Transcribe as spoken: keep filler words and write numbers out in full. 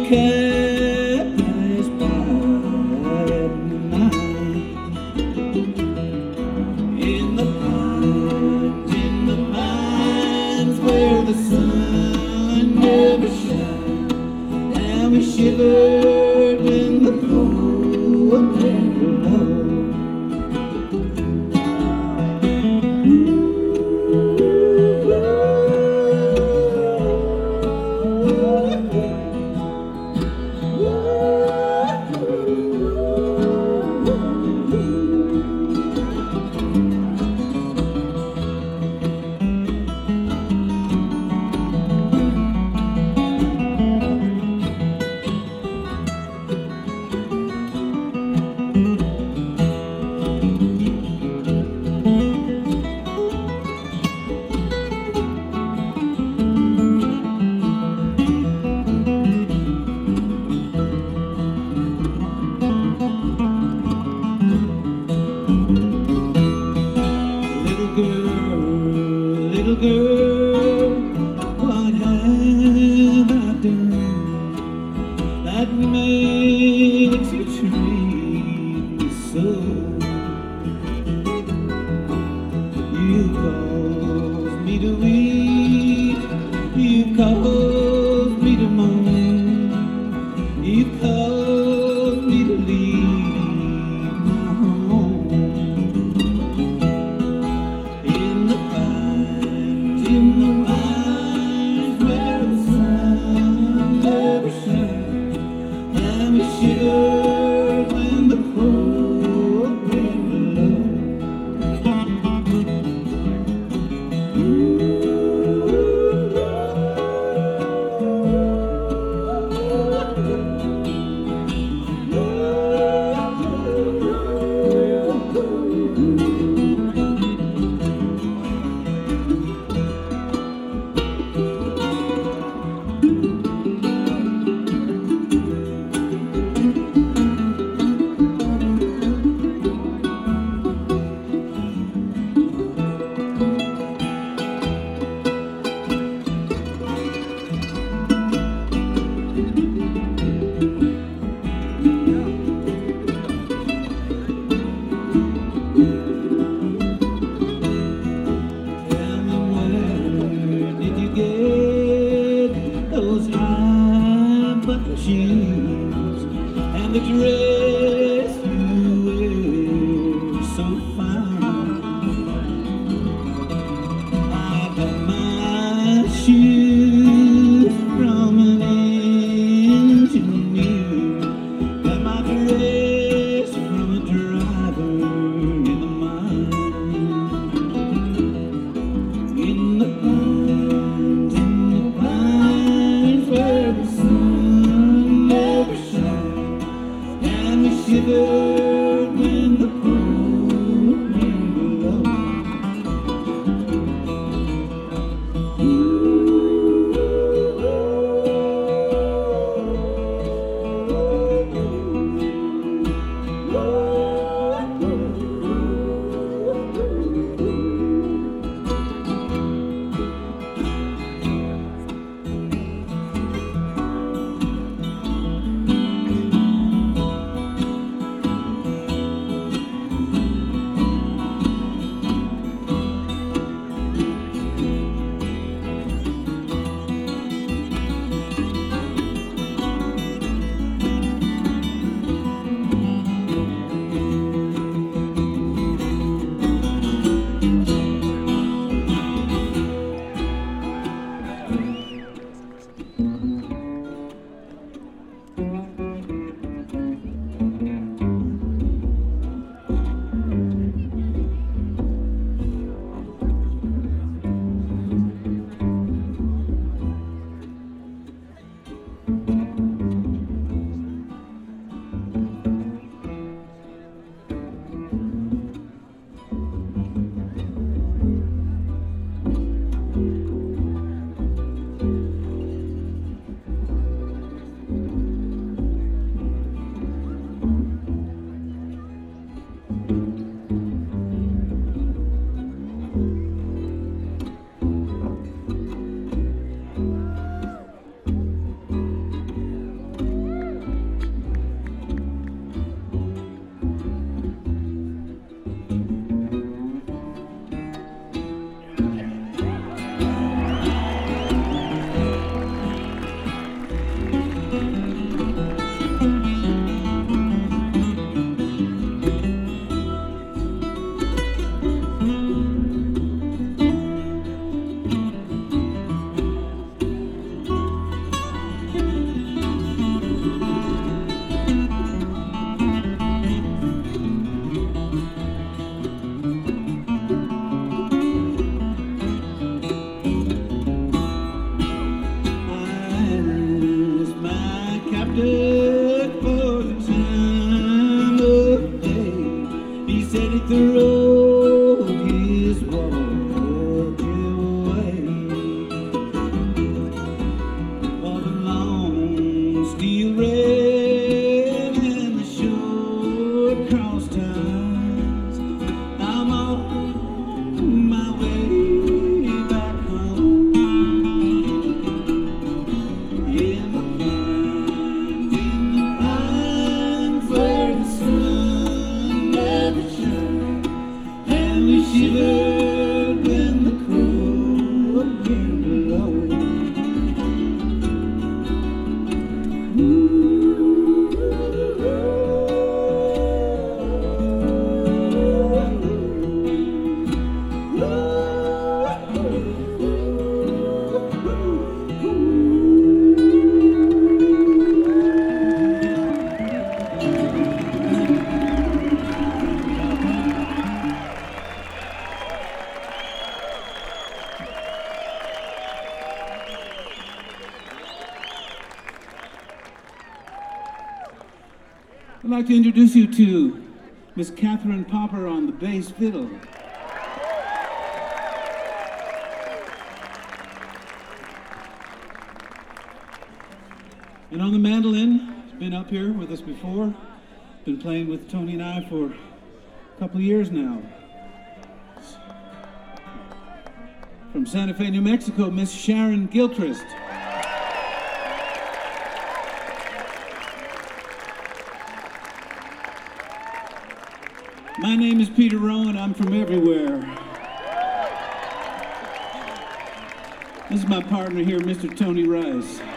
cat passed by at night. In the pines, in the pines where the sun never shines, and we shivered when the cold came below. Little girl, what have I done that makes you treat me so? You caused me to weep, you caused me to moan, you caused me to leave my home. In the in the pines where the sun never shines, and we shivered when the cold came below. rode his warrior away. For the long steel rail and the short cross ties, I'm on my way back home. In the pines, in the pines where the sun never shines, and we shivered when the cold wind blows. I'd like to introduce you to Miss Catherine Popper on the bass fiddle. And on the mandolin, she's been up here with us before, been playing with Tony and I for a couple of years now. From Santa Fe, New Mexico, Miss Sharon Gilchrist. My name is Peter Rowan. I'm from everywhere. This is my partner here, Mister Tony Rice.